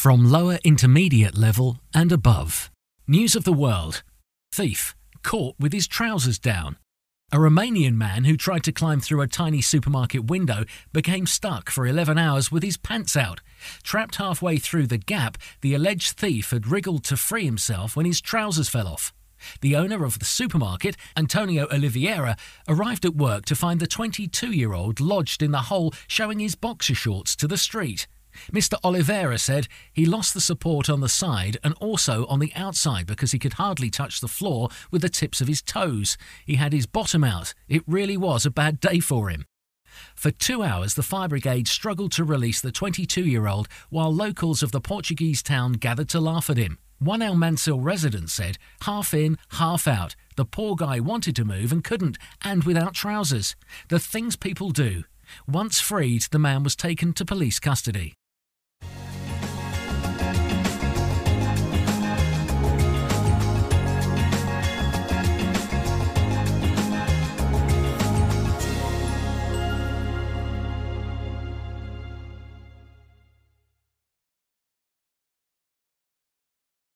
from lower intermediate level and above. News of the world. Thief caught with his trousers down. A Romanian man who tried to climb through a tiny supermarket window became stuck for 11 hours with his pants out. Trapped halfway through the gap, the alleged thief had wriggled to free himself when his trousers fell off. The owner of the supermarket, Antonio Oliveira, arrived at work to find the 22-year-old lodged in the hole, showing his boxer shorts to the street. Mr. Oliveira said he lost the support on the side and also on the outside because he could hardly touch the floor with the tips of his toes. He had his bottom out. It really was a bad day for him. For 2 hours, the fire brigade struggled to release the 22-year-old while locals of the Portuguese town gathered to laugh at him. One Almansil resident said, "Half in, half out. The poor guy wanted to move and couldn't, and without trousers. The things people do." Once freed, the man was taken to police custody.